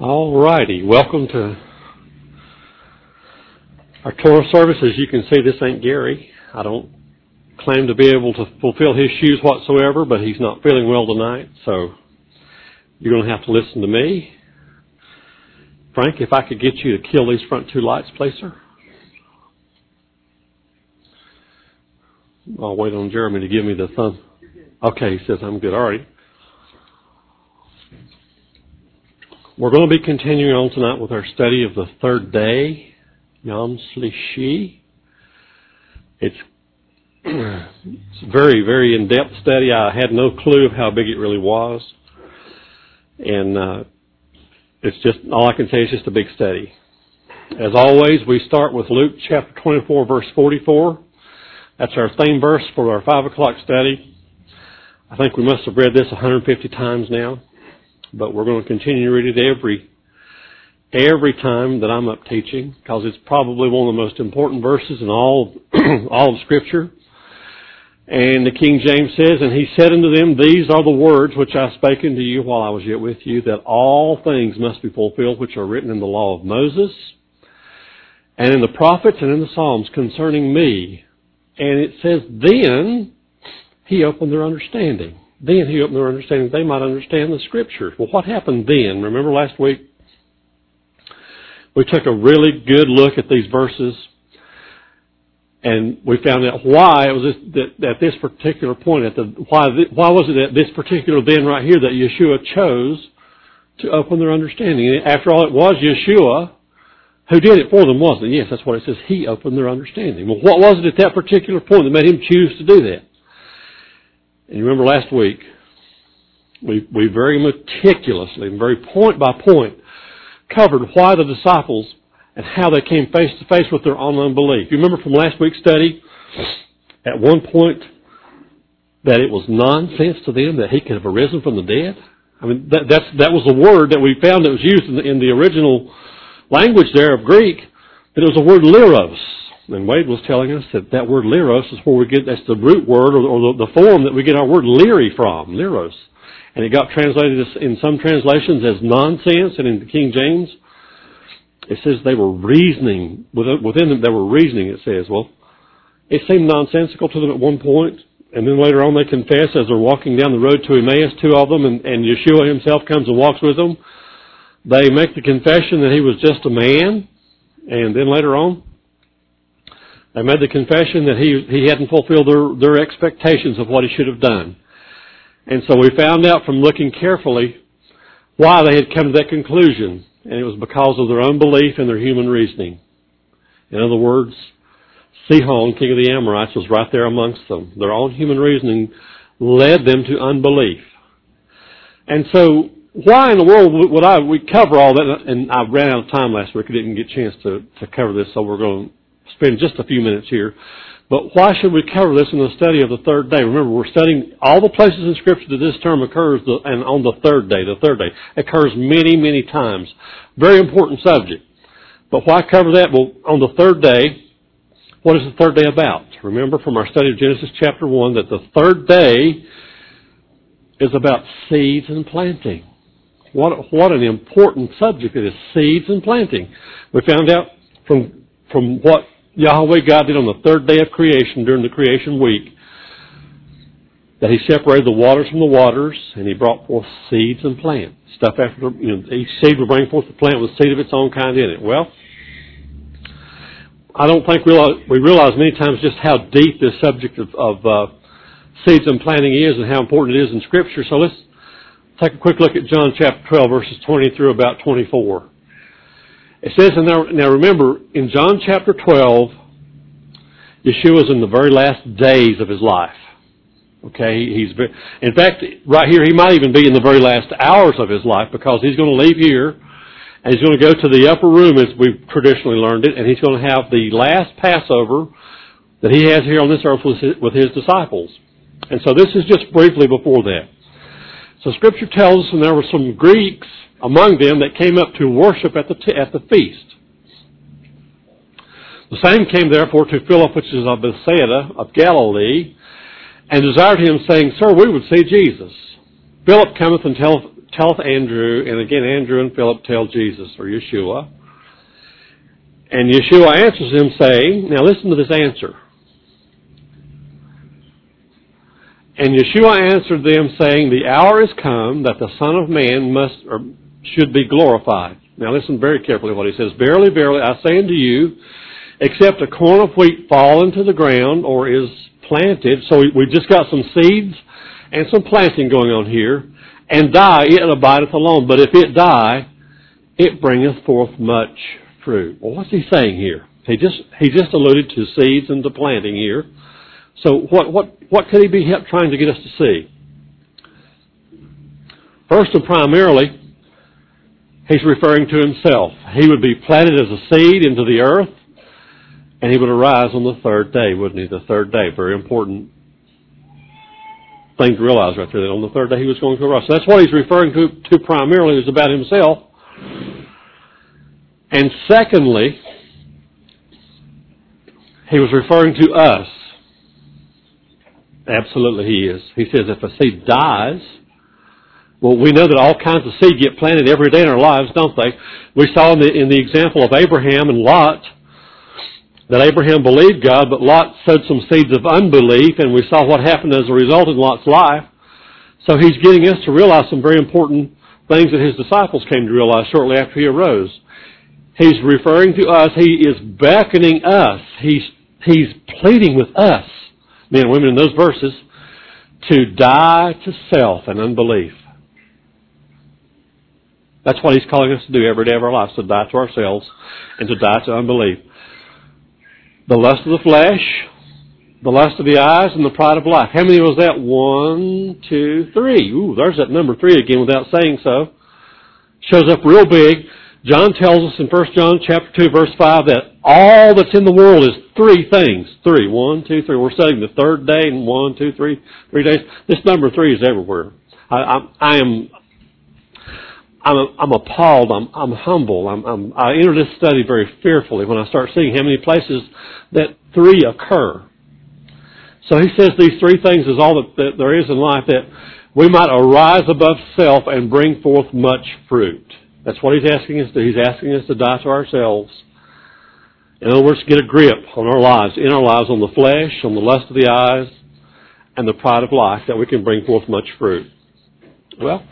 All righty. Welcome to our Torah service. As you can see, this ain't Gary. I don't claim to be able to fulfill his shoes whatsoever, but he's not feeling well tonight, so you're going to have to listen to me. Frank, if I could get you to kill these front two lights, please, sir. I'll wait on Jeremy to give me the thumb. Okay, he says I'm good. All right. We're going to be continuing on tonight with our study of the third day, Yom Shlishi. It's a very, very in-depth study. I had no clue of how big it really was. And it's just, all I can say is just a big study. As always, we start with Luke chapter 24, verse 44. That's our theme verse for our 5 o'clock study. I think we must have read this 150 times now. But we're going to continue to read it every time that I'm up teaching, because it's probably one of the most important verses in all of Scripture. And the King James says, "And he said unto them, These are the words which I spake unto you while I was yet with you, that all things must be fulfilled which are written in the law of Moses, and in the prophets, and in the Psalms concerning me." And it says, then he opened their understanding. Then he opened their understanding. They might understand the Scriptures. Well, what happened then? Remember last week? We took a really good look at these verses, and we found out why it was at this particular point. Why was it at this particular then right here that Yeshua chose to open their understanding? And after all, it was Yeshua who did it for them, wasn't it? Yes, that's what it says. He opened their understanding. Well, what was it at that particular point that made him choose to do that? And you remember last week, we very meticulously and very point by point covered why the disciples and how they came face to face with their own unbelief. You remember from last week's study, at one point, that it was nonsense to them that he could have arisen from the dead? I mean, that was a word that we found that was used in the original language there of Greek, that it was the word liros. And Wade was telling us that word liros is where we get, that's the root word or the form that we get our word leery from, liros. And it got translated in some translations as nonsense, and in the King James, it says they were reasoning. Within them, they were reasoning, it says. Well, it seemed nonsensical to them at one point, and then later on they confess as they're walking down the road to Emmaus, two of them, and Yeshua himself comes and walks with them. They make the confession that he was just a man, and then later on, they made the confession that he hadn't fulfilled their expectations of what he should have done. And so we found out from looking carefully why they had come to that conclusion. And it was because of their unbelief and their human reasoning. In other words, Sihon, king of the Amorites, was right there amongst them. Their own human reasoning led them to unbelief. And so why in the world would we cover all that? And I ran out of time last week. I didn't get a chance to cover this, so we're going to spend just a few minutes here. But why should we cover this in the study of the third day? Remember, we're studying all the places in Scripture that this term occurs, and on the third day. It occurs many, many times. Very important subject. But why cover that? Well, on the third day, what is the third day about? Remember from our study of Genesis chapter 1 that the third day is about seeds and planting. What an important subject it is, seeds and planting. We found out from what Yahweh God did on the third day of creation during the creation week, that he separated the waters from the waters, and he brought forth seeds and plants. Stuff after, each seed would bring forth the plant with seed of its own kind in it. Well, I don't think we realize many times just how deep this subject of seeds and planting is and how important it is in Scripture. So let's take a quick look at John chapter 12, verses 20 through about 24. It says, now remember, in John chapter 12, Yeshua's in the very last days of his life. Okay, in fact, right here, he might even be in the very last hours of his life, because he's going to leave here, and he's going to go to the upper room, as we've traditionally learned it, and he's going to have the last Passover that he has here on this earth with his disciples. And so this is just briefly before that. So Scripture tells us, and there were some Greeks among them that came up to worship at the feast. The same came therefore to Philip, which is of Bethsaida of Galilee, and desired him, saying, Sir, we would see Jesus. Philip cometh and telleth Andrew, and again Andrew and Philip tell Jesus, or Yeshua. And Yeshua answers him saying, now listen to this answer. And Yeshua answered them saying, the hour is come that the Son of Man should be glorified. Now listen very carefully what he says. Verily, verily, I say unto you, except a corn of wheat fall into the ground or is planted, so we just got some seeds and some planting going on here, and die, it abideth alone. But if it die, it bringeth forth much fruit. Well, what's he saying here? He just alluded to seeds and to planting here. So what could he be trying to get us to see? First and primarily, he's referring to himself. He would be planted as a seed into the earth, and he would arise on the third day, wouldn't he? The third day, very important thing to realize right there, that on the third day he was going to arise. So that's what he's referring to primarily, is about himself. And secondly, he was referring to us. Absolutely he is. He says if a seed dies, well, we know that all kinds of seed get planted every day in our lives, don't they? We saw in the example of Abraham and Lot that Abraham believed God, but Lot sowed some seeds of unbelief, and we saw what happened as a result in Lot's life. So he's getting us to realize some very important things that his disciples came to realize shortly after he arose. He's referring to us. He is beckoning us. He's pleading with us, men and women in those verses, to die to self and unbelief. That's what he's calling us to do every day of our lives, to die to ourselves and to die to unbelief. The lust of the flesh, the lust of the eyes, and the pride of life. How many was that? 1, 2, 3. Ooh, there's that number 3 again without saying so. Shows up real big. John tells us in 1 John chapter 2, verse 5, that all that's in the world is 3 things. 3. 1, 2, 3. We're studying the third day, and 1, 2, 3 days. This number 3 is everywhere. I'm appalled. I'm humble. I enter this study very fearfully when I start seeing how many places that 3 occur. So he says these 3 things is all that there is in life, that we might arise above self and bring forth much fruit. That's what he's asking us to do. He's asking us to die to ourselves. In other words, get a grip on our lives, in our lives, on the flesh, on the lust of the eyes, and the pride of life, that we can bring forth much fruit. Well,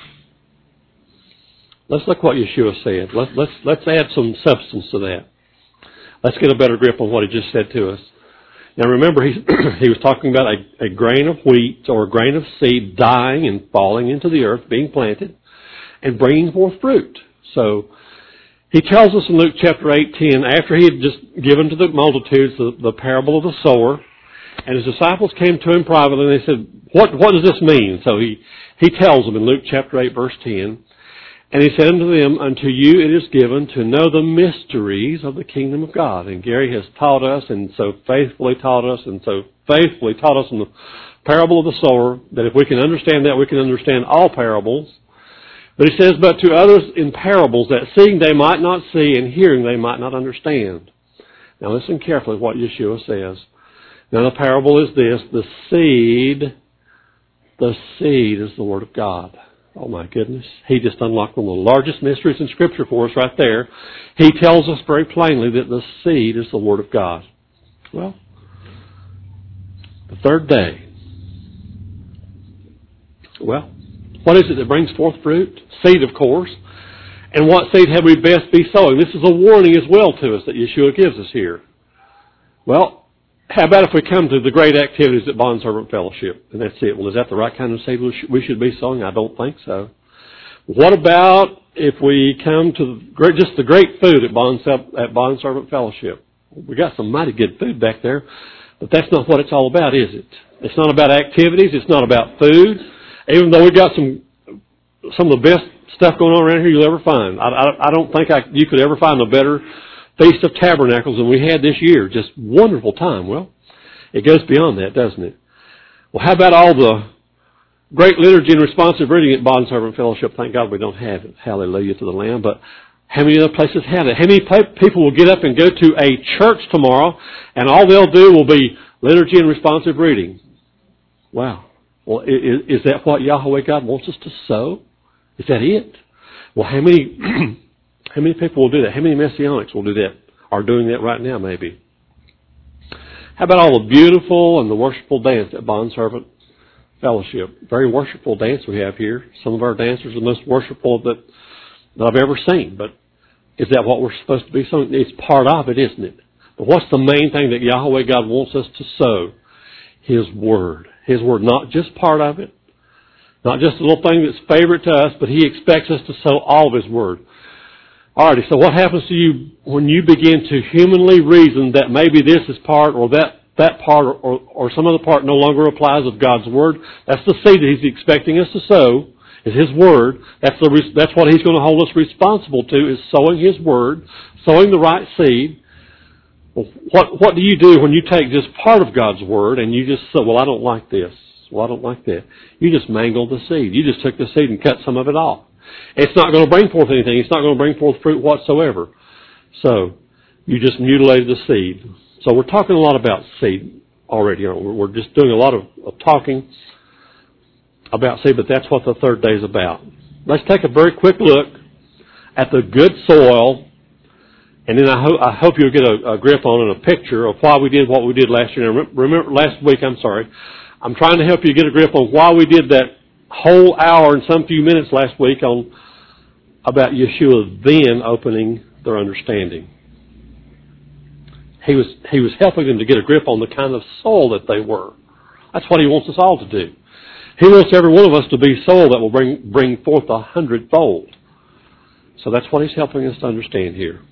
let's look what Yeshua said. Let's add some substance to that. Let's get a better grip on what he just said to us. Now remember, he was talking about a grain of wheat or a grain of seed dying and falling into the earth, being planted, and bringing forth fruit. So he tells us in Luke chapter 18, after he had just given to the multitudes the parable of the sower, and his disciples came to him privately and they said, what does this mean? So he tells them in Luke chapter 8, verse 10, and he said unto them, unto you it is given to know the mysteries of the kingdom of God. And Gary has taught us, and so faithfully taught us in the parable of the sower, that if we can understand that, we can understand all parables. But he says, but to others in parables, that seeing they might not see, and hearing they might not understand. Now listen carefully what Yeshua says. Now the parable is this: the seed is the Word of God. Oh my goodness. He just unlocked one of the largest mysteries in Scripture for us right there. He tells us very plainly that the seed is the Word of God. Well, the third day. Well, what is it that brings forth fruit? Seed, of course. And what seed had we best be sowing? This is a warning as well to us that Yeshua gives us here. Well, how about if we come to the great activities at Bondservant Fellowship? And that's it. Well, is that the right kind of seed we should be sowing? I don't think so. What about if we come to the great food at Bondservant Fellowship? We got some mighty good food back there, but that's not what it's all about, is it? It's not about activities. It's not about food. Even though we've got some of the best stuff going on around here you'll ever find. I don't think you could ever find a better Feast of Tabernacles than we had this year. Just wonderful time. Well, it goes beyond that, doesn't it? Well, how about all the great liturgy and responsive reading at Bondservant Fellowship? Thank God we don't have it. Hallelujah to the Lamb. But how many other places have it? How many people will get up and go to a church tomorrow, and all they'll do will be liturgy and responsive reading? Wow. Well, is that what Yahweh God wants us to sow? Is that it? Well, how many how many people will do that? How many Messianics will do that? Are doing that right now, maybe? How about all the beautiful and the worshipful dance at Bondservant Fellowship? Very worshipful dance we have here. Some of our dancers are the most worshipful that I've ever seen. But is that what we're supposed to be? So it's part of it, isn't it? But what's the main thing that Yahweh God wants us to sow? His Word. His Word, not just part of it. Not just a little thing that's favorite to us, but He expects us to sow all of His Word. Alrighty, so what happens to you when you begin to humanly reason that maybe this is part or that part or some other part no longer applies of God's Word? That's the seed that He's expecting us to sow, is His Word. That's what He's going to hold us responsible to, is sowing His Word, sowing the right seed. Well, what do you do when you take just part of God's Word and you just say, well, I don't like this. Well, I don't like that. You just mangled the seed. You just took the seed and cut some of it off. It's not going to bring forth anything. It's not going to bring forth fruit whatsoever. So, you just mutilated the seed. So we're talking a lot about seed already. We're just doing a lot of talking about seed, but that's what the third day is about. Let's take a very quick look at the good soil, and then I hope you'll get a grip on and a picture of why we did what we did last year. Now, remember last week, I'm trying to help you get a grip on why we did that whole hour and some few minutes last week about Yeshua then opening their understanding. He was helping them to get a grip on the kind of soul that they were. That's what He wants us all to do. He wants every one of us to be soul that will bring forth 100-fold. So that's what He's helping us to understand here.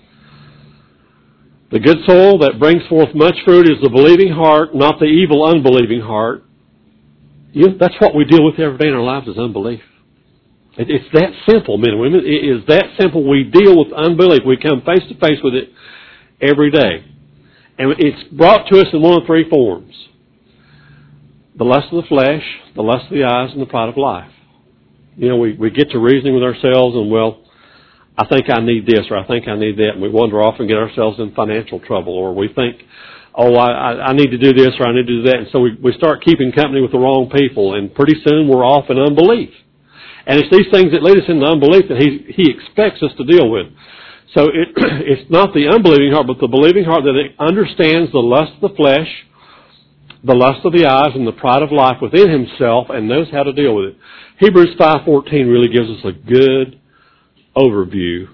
The good soil that brings forth much fruit is the believing heart, not the evil, unbelieving heart. That's what we deal with every day in our lives, is unbelief. It's that simple, men and women. It is that simple. We deal with unbelief. We come face to face with it every day. And it's brought to us in one of three forms. The lust of the flesh, the lust of the eyes, and the pride of life. We get to reasoning with ourselves and, well, I think I need this or I think I need that, and we wander off and get ourselves in financial trouble, or we think, oh, I need to do this or I need to do that, and so we start keeping company with the wrong people, and pretty soon we're off in unbelief. And it's these things that lead us into unbelief that He expects us to deal with. So it's not the unbelieving heart, but the believing heart that it understands the lust of the flesh, the lust of the eyes, and the pride of life within himself, and knows how to deal with it. Hebrews 5:14 really gives us a good overview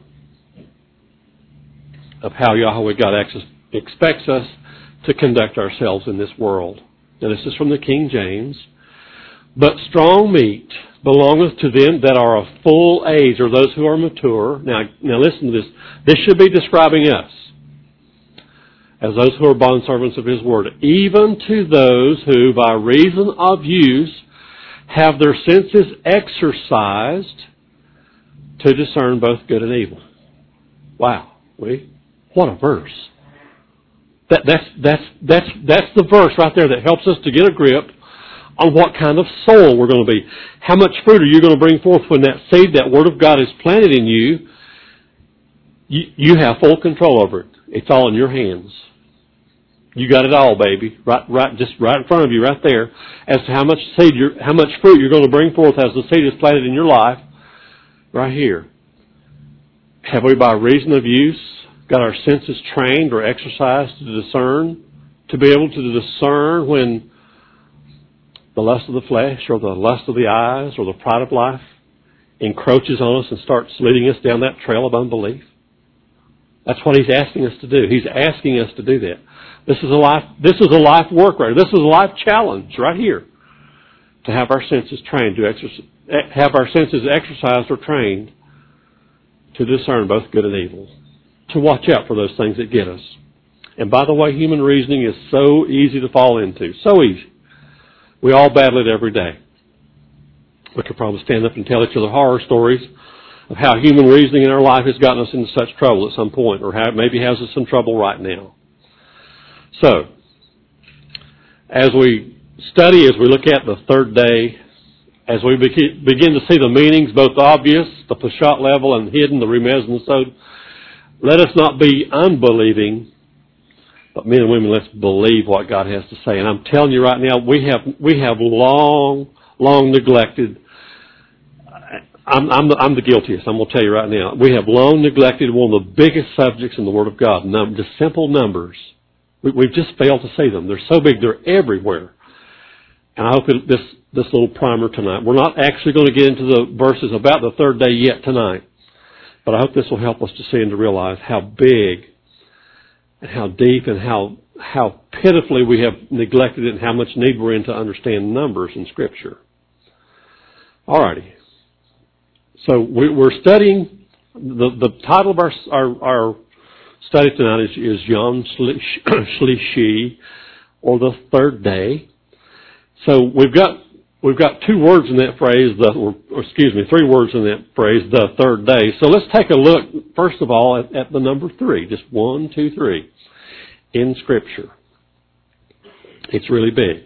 of how Yahweh God expects us to conduct ourselves in this world. Now, this is from the King James. But strong meat belongeth to them that are of full age, or those who are mature. Now listen to this. This should be describing us as those who are bondservants of His Word. Even to those who, by reason of use, have their senses exercised to discern both good and evil. Wow. What a verse. That's the verse right there that helps us to get a grip on what kind of soul we're going to be. How much fruit are you going to bring forth when that seed, that Word of God is planted in you? You have full control over it. It's all in your hands. You got it all, baby. Just right in front of you, right there, as to how much fruit you're going to bring forth as the seed is planted in your life. Right here. Have we, by reason of use, got our senses trained or exercised to discern, to be able to discern when the lust of the flesh or the lust of the eyes or the pride of life encroaches on us and starts leading us down that trail of unbelief? That's what He's asking us to do. He's asking us to do that. This is a life work right here. This is a life challenge right here. To have our senses trained, have our senses exercised or trained to discern both good and evil. To watch out for those things that get us. And by the way, human reasoning is so easy to fall into. So easy. We all battle it every day. We could probably stand up and tell each other horror stories of how human reasoning in our life has gotten us into such trouble at some point, or how it maybe has us in trouble right now. So, as we study, as we look at the third day, as we begin to see the meanings, both obvious, the Peshat level, and hidden, the Remez and the Sod, let us not be unbelieving, but men and women, let's believe what God has to say. And I'm telling you right now, we have long neglected. I'm the guiltiest. I'm going to tell you right now. We have long neglected one of the biggest subjects in the Word of God, the simple numbers. We've just failed to see them. They're so big, they're everywhere. And I hope that this little primer tonight, we're not actually going to get into the verses about the third day yet tonight, but I hope this will help us to see and to realize how big and how deep and how pitifully we have neglected it and how much need we're in to understand numbers in Scripture. Alrighty. So we're studying, the title of our study tonight is Yom Shlishi, or the third day. So we've got two words in that phrase, three words in that phrase, the third day. So let's take a look, first of all, at the number 3. Just 1, 2, 3 in Scripture. It's really big.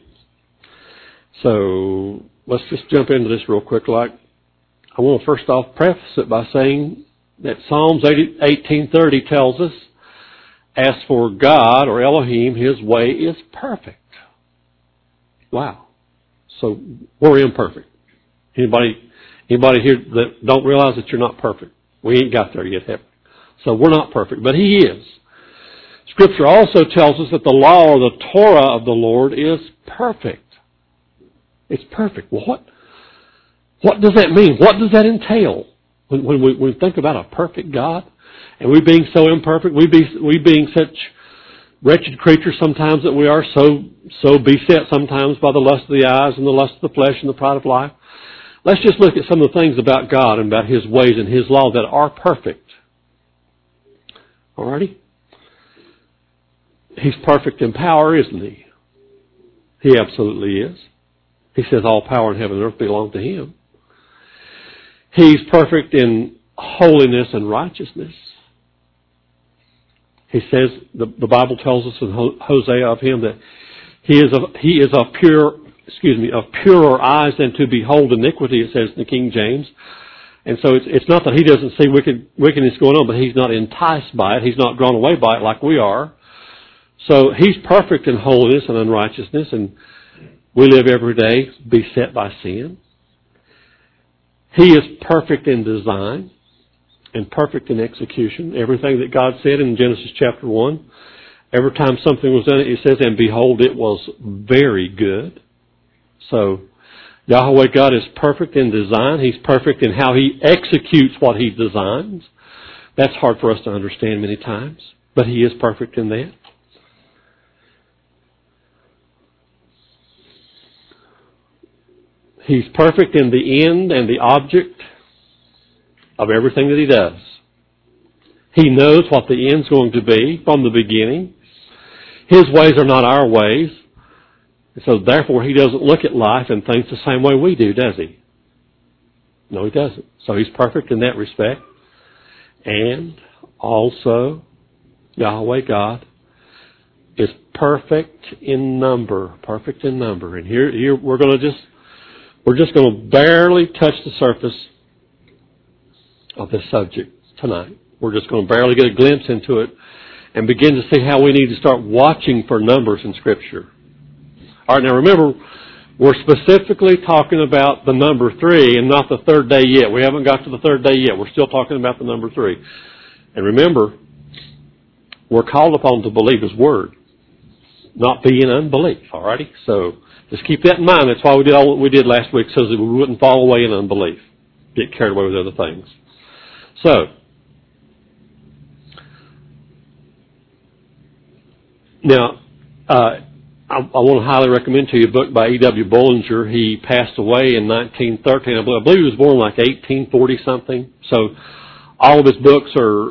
So let's just jump into this real quick. I want to first off preface it by saying that Psalms 18:30 tells us, as for God, or Elohim, His way is perfect. Wow. So we're imperfect. Anybody here that don't realize that you're not perfect? We ain't got there yet, have we? So we're not perfect, but He is. Scripture also tells us that the law or the Torah of the Lord is perfect. It's perfect. Well, what does that mean? What does that entail? When we think about a perfect God, and we being so imperfect, we being such wretched creatures sometimes that we are, so beset sometimes by the lust of the eyes and the lust of the flesh and the pride of life. Let's just look at some of the things about God and about His ways and His law that are perfect. Alrighty? He's perfect in power, isn't He? He absolutely is. He says all power in heaven and earth belong to Him. He's perfect in holiness and righteousness. He says, the Bible tells us in Hosea of Him that He is of purer eyes than to behold iniquity, it says in the King James. And so it's not that He doesn't see wickedness going on, but He's not enticed by it. He's not drawn away by it like we are. So He's perfect in holiness and unrighteousness, and we live every day beset by sin. He is perfect in design and perfect in execution. Everything that God said in Genesis chapter 1, every time something was done, it says, and behold, it was very good. So Yahweh God is perfect in design. He's perfect in how He executes what He designs. That's hard for us to understand many times, but He is perfect in that. He's perfect in the end and the object of everything that He does. He knows what the end's going to be from the beginning. His ways are not our ways. So therefore He doesn't look at life and things the same way we do, does He? No, He doesn't. So He's perfect in that respect. And also, Yahweh God is perfect in number. Perfect in number. And here we're just going to barely touch the surface of this subject tonight. We're just going to barely get a glimpse into it and begin to see how we need to start watching for numbers in Scripture. All right, now remember, we're specifically talking about the number 3 and not the third day yet. We haven't got to the third day yet. We're still talking about the number 3. And remember, we're called upon to believe His Word, not be in unbelief. All righty? So just keep that in mind. That's why we did all that we did last week, so that we wouldn't fall away in unbelief, get carried away with other things. So, now, I want to highly recommend to you a book by E.W. Bullinger. He passed away in 1913. I believe he was born like 1840-something. So, all of his books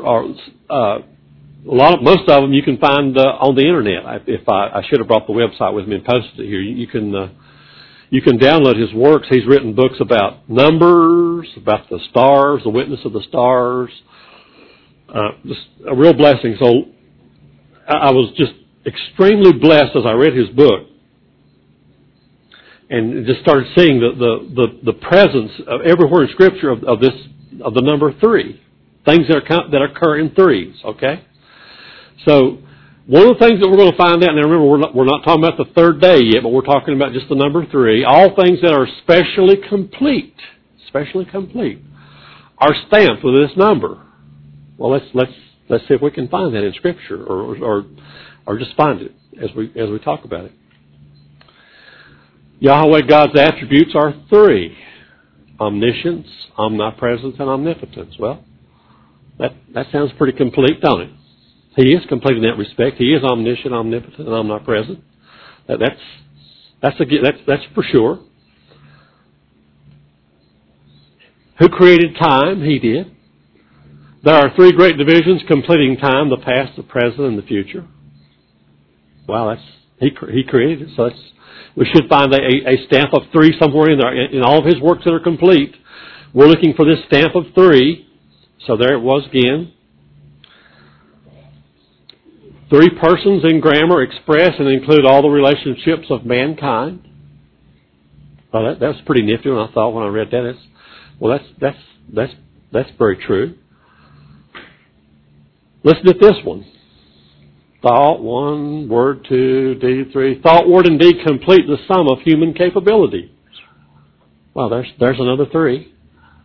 most of them you can find on the internet. I should have brought the website with me and posted it here. You can download his works. He's written books about numbers, about the stars, the witness of the stars. Just a real blessing. So I was just extremely blessed as I read his book, and just started seeing the presence of everywhere in Scripture of the number 3, things that occur in threes. Okay. So, one of the things that we're going to find out, now remember, we're not talking about the third day yet, but we're talking about just the number 3. All things that are specially complete. Specially complete. are stamped with this number. Well, let's see if we can find that in Scripture, or just find it as we talk about it. Yahweh, God's attributes are three: omniscience, omnipresence, and omnipotence. Well, that sounds pretty complete, don't it? He is complete in that respect. He is omniscient, omnipotent, and omnipresent. That's for sure. Who created time? He did. There are three great divisions completing time: the past, the present, and the future. Wow, he created it. So we should find a stamp of three somewhere in there. In all of His works that are complete, we're looking for this stamp of three. So there it was again. Three persons in grammar express and include all the relationships of mankind. Well, that's pretty nifty when I read that. That's very true. Listen to this one. Thought, one, word, two, deed, three. Thought, word, and deed complete the sum of human capability. Wow, there's another three.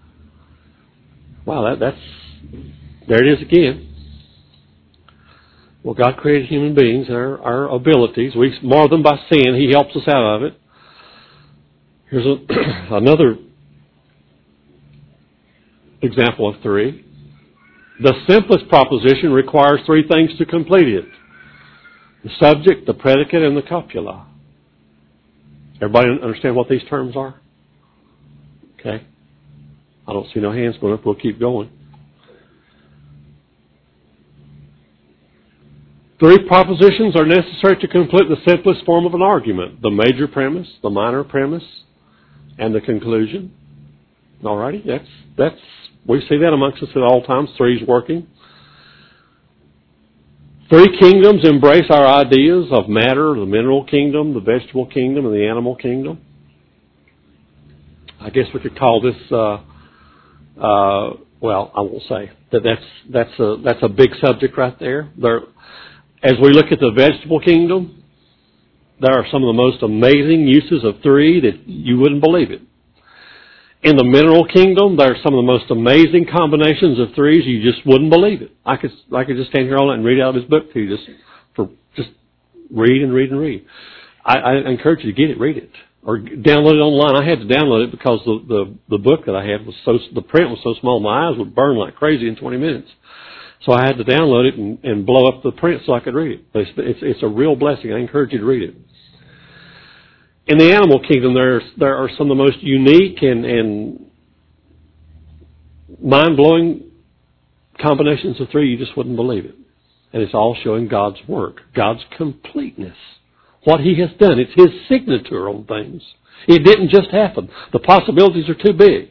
Wow, there it is again. Well, God created human beings, our abilities. We mar them by sin. He helps us out of it. Here's another example of three. The simplest proposition requires three things to complete it: the subject, the predicate, and the copula. Everybody understand what these terms are? Okay. I don't see no hands going up. We'll keep going. Three propositions are necessary to complete the simplest form of an argument: the major premise, the minor premise, and the conclusion. Alrighty, we see that amongst us at all times. Three's working. Three kingdoms embrace our ideas of matter: the mineral kingdom, the vegetable kingdom, and the animal kingdom. I guess we could call this. Well, I won't say that's a big subject right there. As we look at the vegetable kingdom, there are some of the most amazing uses of three that you wouldn't believe it. In the mineral kingdom, there are some of the most amazing combinations of threes you just wouldn't believe it. I could just stand here all night and read out this book to you, just read and read and read. I encourage you to get it, read it, or download it online. I had to download it because the book that I had the print was so small, my eyes would burn like crazy in 20 minutes. So I had to download it and blow up the print so I could read it. It's a real blessing. I encourage you to read it. In the animal kingdom, there are some of the most unique and mind-blowing combinations of three. You just wouldn't believe it. And it's all showing God's work, God's completeness, what He has done. It's His signature on things. It didn't just happen. The possibilities are too big.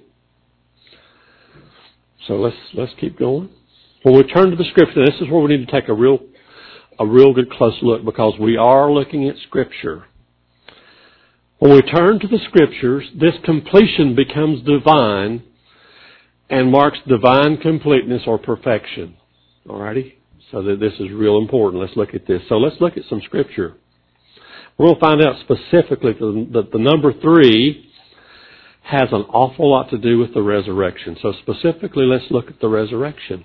So let's keep going. When we turn to the Scripture, this is where we need to take a real good close look, because we are looking at Scripture. When we turn to the Scriptures, this completion becomes divine and marks divine completeness or perfection. Alrighty? So this is real important. Let's look at this. So let's look at some Scripture. We're going to find out specifically that the number 3 has an awful lot to do with the resurrection. So specifically, let's look at the resurrection.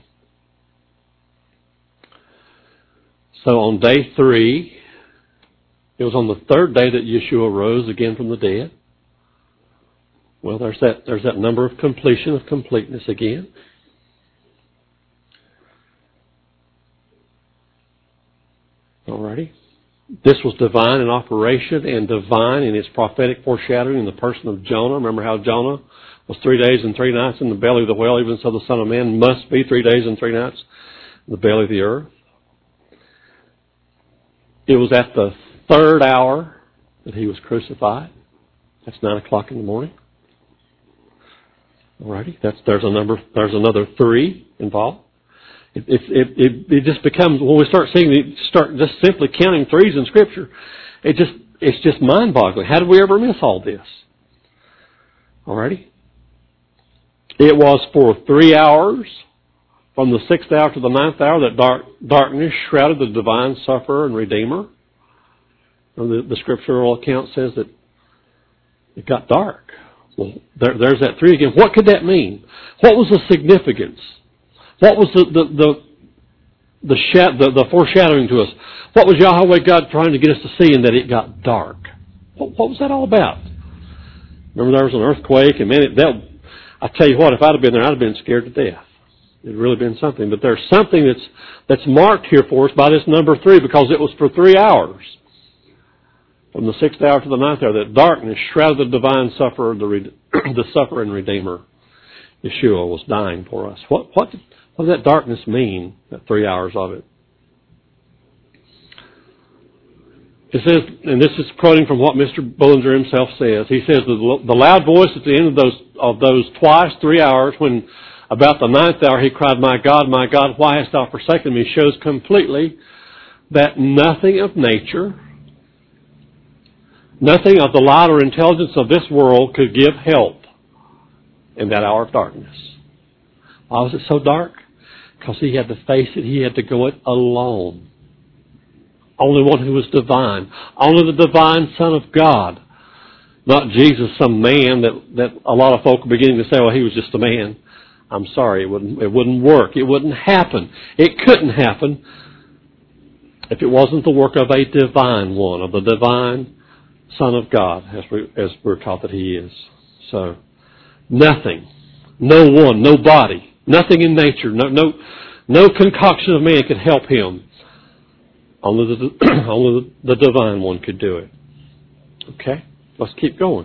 So on day 3, it was on the third day that Yeshua rose again from the dead. Well, there's that number of completion, of completeness again. Alrighty. This was divine in operation and divine in its prophetic foreshadowing in the person of Jonah. Remember how Jonah was 3 days and 3 nights in the belly of the whale, even so the Son of Man must be 3 days and 3 nights in the belly of the earth. It was at the 3rd hour that He was crucified. That's 9 o'clock in the morning. Alrighty, there's another 3 involved. It just becomes, when we start just simply counting 3s in Scripture, it's just mind-boggling. How did we ever miss all this? Alrighty, it was for 3 hours, from the 6th hour to the 9th hour, that darkness shrouded the divine sufferer and redeemer. The scriptural account says that it got dark. Well, there's that 3 again. What could that mean? What was the significance? What was the foreshadowing to us? What was Yahweh God trying to get us to see in that it got dark? What was that all about? Remember there was an earthquake, and man, I tell you what, if I'd have been there, I'd have been scared to death. It'd really been something. But there's something that's marked here for us by this number 3, because it was for 3 hours. From the 6th hour to the 9th hour, that darkness shrouded the divine sufferer, the sufferer and Redeemer. Yeshua was dying for us. What does that darkness mean, that 3 hours of it? It says, and this is quoting from what Mr. Bullinger himself says. He says, the loud voice at the end of those twice 3 hours, when about the 9th hour he cried, my God, why hast thou forsaken me?" shows completely that nothing of nature, nothing of the light or intelligence of this world could give help in that hour of darkness. Why was it so dark? Because he had to face it. He had to go it alone. Only one who was divine. Only the divine Son of God. Not Jesus, some man that a lot of folk are beginning to say, well, he was just a man. I'm sorry, it wouldn't work. It wouldn't happen. It couldn't happen if it wasn't the work of a divine one, of the divine Son of God, as we're taught that he is. So, nothing, no one, no body, nothing in nature, no concoction of man could help him. Only the divine one could do it. Okay, let's keep going.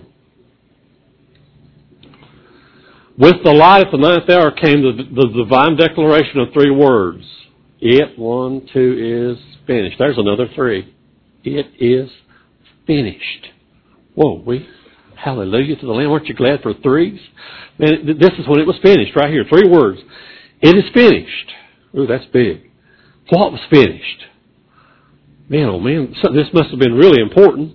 With the light at the 9th hour came the divine declaration of 3 words. It, 1, 2, is finished. There's another 3. It is finished. Whoa, hallelujah to the Lamb. Aren't you glad for 3s? Man, this is when it was finished, right here. 3 words. It is finished. Ooh, that's big. What was finished? Man, oh man, this must have been really important.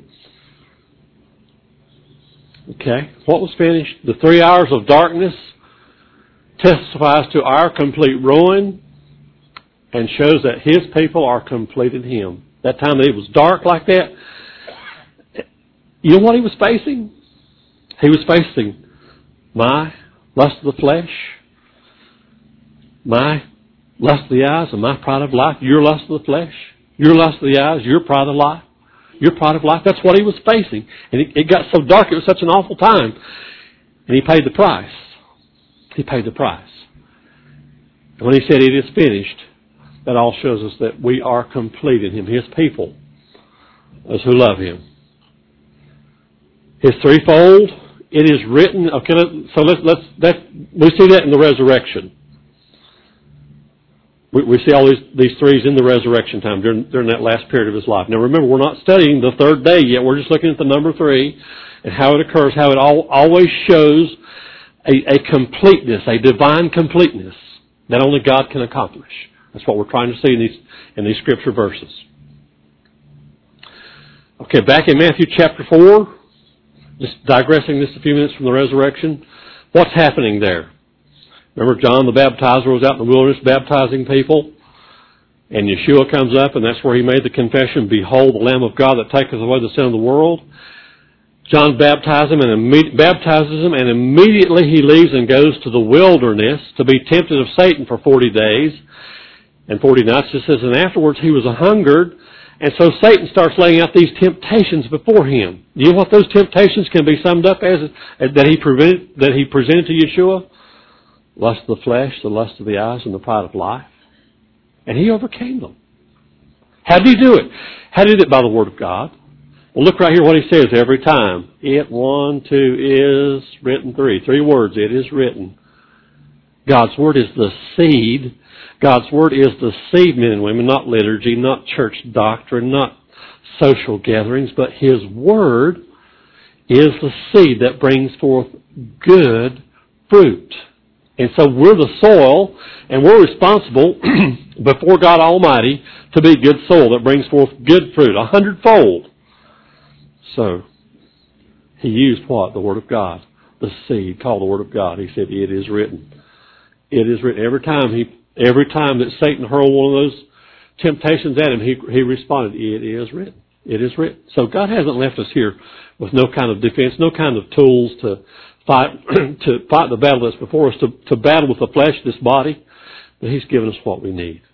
Okay, what was finished? The 3 hours of darkness testifies to our complete ruin and shows that his people are complete in him. That time that it was dark like that, you know what he was facing? He was facing my lust of the flesh, my lust of the eyes, and my pride of life. Your lust of the flesh, your lust of the eyes, your pride of life. Your pride of life. That's what he was facing. And it got so dark, it was such an awful time. And he paid the price. He paid the price. And when he said it is finished, that all shows us that we are complete in him. His people, those who love him. His threefold, it is written. Okay, so we see that in the resurrection. We see all these 3s in the resurrection time during that last period of his life. Now remember, we're not studying the 3rd day yet. We're just looking at the number 3 and how it occurs, how it always shows a completeness, a divine completeness that only God can accomplish. That's what we're trying to see in these scripture verses. Okay, back in Matthew chapter 4, just digressing this a few minutes from the resurrection, what's happening there? Remember, John the Baptizer was out in the wilderness baptizing people, and Yeshua comes up, and that's where he made the confession, "Behold, the Lamb of God that taketh away the sin of the world." John baptizes him, and immediately he leaves and goes to the wilderness to be tempted of Satan for 40 days and 40 nights. It says, and afterwards he was a-hungered, and so Satan starts laying out these temptations before him. Do you know what those temptations can be summed up as that he presented to Yeshua? Lust of the flesh, the lust of the eyes, and the pride of life. And he overcame them. How did he do it? How did he do it? By the Word of God. Well, look right here what he says every time. It, 1, 2, is written, 3. 3 words, it is written. God's Word is the seed. God's Word is the seed, men and women, not liturgy, not church doctrine, not social gatherings, but His Word is the seed that brings forth good fruit. And so we're the soil, and we're responsible before God Almighty to be good soil that brings forth good fruit, 100-fold. So, he used what? The Word of God. The seed called the Word of God. He said, it is written. It is written. Every time that Satan hurled one of those temptations at him, he responded, it is written. It is written. So God hasn't left us here with no kind of defense, no kind of tools to fight to fight the battle that's before us, to battle with the flesh, this body. But He's given us what we need.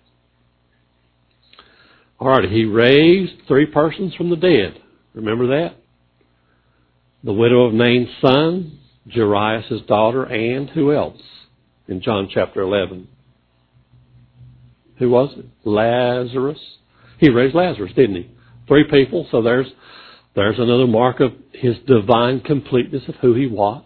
All right, He raised 3 persons from the dead. Remember that? The widow of Nain's son, Jairus' daughter, and who else? In John chapter 11. Who was it? Lazarus. He raised Lazarus, didn't He? 3 people, so there's another mark of His divine completeness of who He was.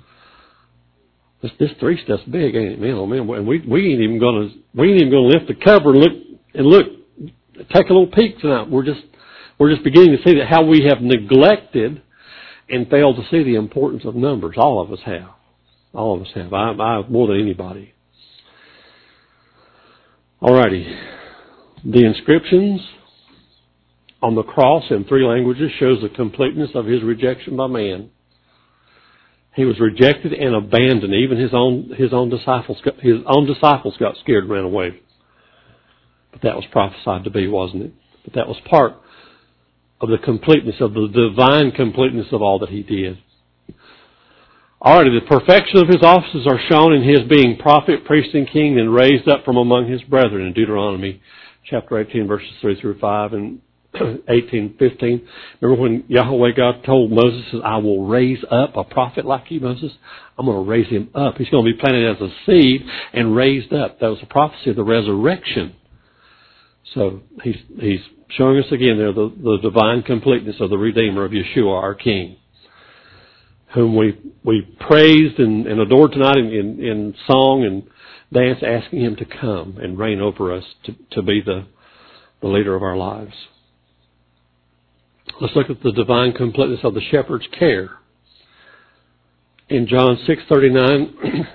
This 3 stuff's big, ain't it, man? Oh man, and we ain't even gonna lift the cover and look, take a little peek tonight. We're just beginning to see that how we have neglected and failed to see the importance of numbers. All of us have. All of us have. I more than anybody. Alrighty. The inscriptions on the cross in 3 languages shows the completeness of His rejection by man. He was rejected and abandoned. Even his own disciples got scared and ran away. But that was prophesied to be, wasn't it? But that was part of the completeness, of the divine completeness of all that He did. Alrighty, the perfection of His offices are shown in His being prophet, priest, and king, and raised up from among His brethren in Deuteronomy chapter 18, verses 3 through 5, and 18, 15. Remember when Yahweh God told Moses, I will raise up a prophet like you, Moses? I'm going to raise him up. He's going to be planted as a seed and raised up. That was a prophecy of the resurrection. So he's showing us again there the divine completeness of the Redeemer of Yeshua, our King, whom we praised and adored tonight in song and dance, asking Him to come and reign over us, to be the leader of our lives. Let's look at the divine completeness of the shepherd's care. In John 6:39,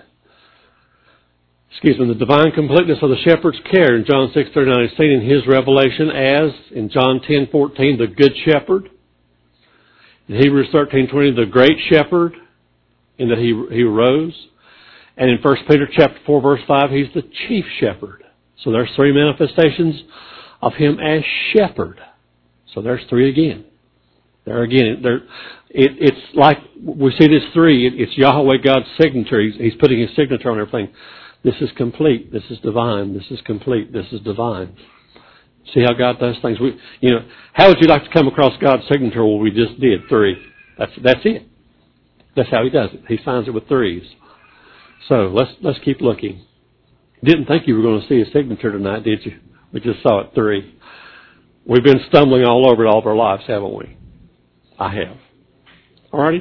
the divine completeness of the shepherd's care in John 6:39 is seen in His revelation as, in John 10:14, the good shepherd. In Hebrews 13:20, the great shepherd, in that he rose. And in 1 Peter chapter 4, verse 5, He's the chief shepherd. So there's 3 manifestations of Him as shepherd. So there's 3 again. There again, it's like we see this 3. It's Yahweh God's signature. He's putting His signature on everything. This is complete. This is divine. This is complete. This is divine. See how God does things. How would you like to come across God's signature? Well, we just did 3. That's it. That's how He does it. He signs it with 3s. So let's keep looking. Didn't think you were going to see a signature tonight, did you? We just saw it 3. We've been stumbling all over it all of our lives, haven't we? I have. Alrighty?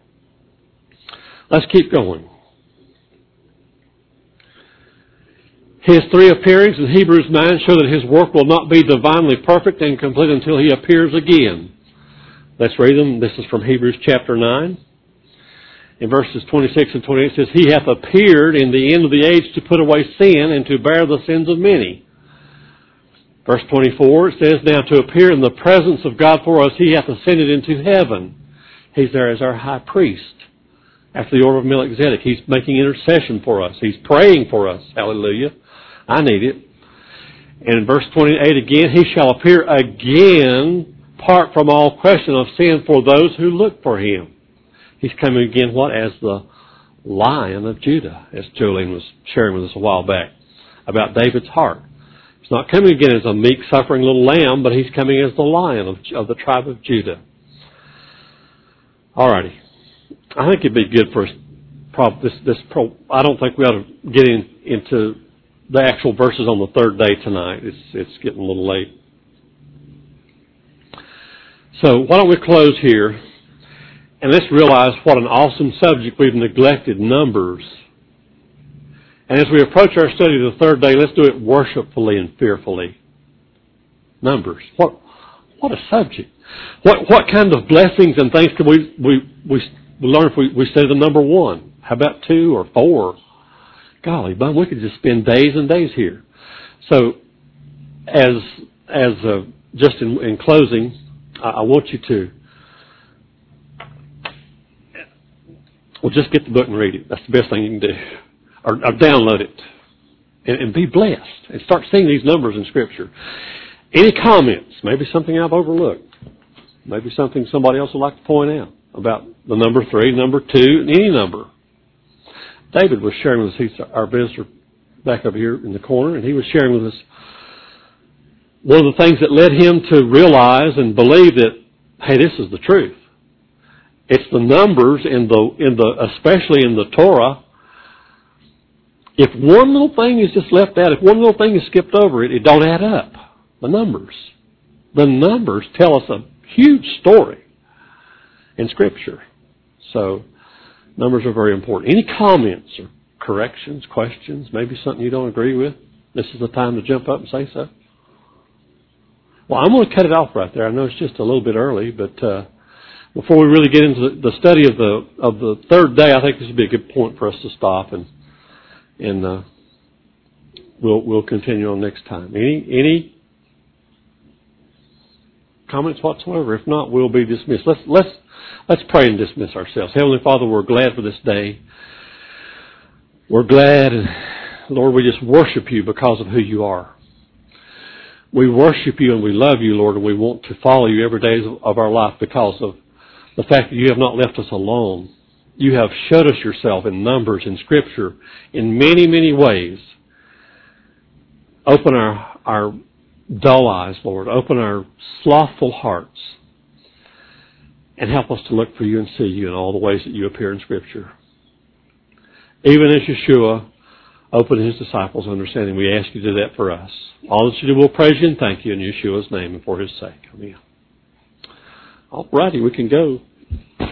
Let's keep going. His 3 appearings in Hebrews 9 show that His work will not be divinely perfect and complete until He appears again. Let's read them. This is from Hebrews chapter 9. In verses 26 and 28 it says, He hath appeared in the end of the age to put away sin and to bear the sins of many. Verse 24, it says, Now to appear in the presence of God for us, He hath ascended into heaven. He's there as our high priest. After the order of Melchizedek, He's making intercession for us. He's praying for us. Hallelujah. I need it. And in verse 28 again, He shall appear again, apart from all question of sin for those who look for Him. He's coming again, what? As the Lion of Judah, as Jolene was sharing with us a while back about David's heart. He's not coming again as a meek, suffering little lamb, but He's coming as the Lion of the tribe of Judah. Alrighty. I think it'd be good for us. I don't think we ought to get into the actual verses on the 3rd day tonight. It's getting a little late. So why don't we close here and let's realize what an awesome subject we've neglected, numbers. And as we approach our study of the 3rd day, let's do it worshipfully and fearfully. Numbers. What a subject. What kind of blessings and things can we learn if we say the number 1? How about 2 or 4? Golly, bum, we could just spend days and days here. So, just in closing, I want you to just get the book and read it. That's the best thing you can do. Or download it and be blessed and start seeing these numbers in Scripture. Any comments? Maybe something I've overlooked. Maybe something somebody else would like to point out about the number 3, number 2, and any number. David was sharing with us, he's our visitor back up here in the corner, and he was sharing with us one of the things that led him to realize and believe that, hey, this is the truth. It's the numbers especially in the Torah. If one little thing is just left out, if one little thing is skipped over, it don't add up. The numbers. The numbers tell us a huge story in Scripture. So, numbers are very important. Any comments or corrections, questions, maybe something you don't agree with? This is the time to jump up and say so. Well, I'm going to cut it off right there. I know it's just a little bit early, but before we really get into the study of the third day, I think this would be a good point for us to stop, and we'll continue on next time. Any comments whatsoever? If not, we'll be dismissed. Let's pray and dismiss ourselves. Heavenly Father, we're glad for this day. We're glad, and Lord, we just worship you because of who you are. We worship you and we love you, Lord, and we want to follow you every day of our life because of the fact that you have not left us alone. You have showed us yourself in numbers in Scripture in many, many ways. Open our dull eyes, Lord. Open our slothful hearts. And help us to look for you and see you in all the ways that you appear in Scripture. Even as Yeshua opened his disciples' understanding, we ask you to do that for us. All that you do, we'll praise you and thank you in Yeshua's name and for his sake. Amen. All righty, we can go.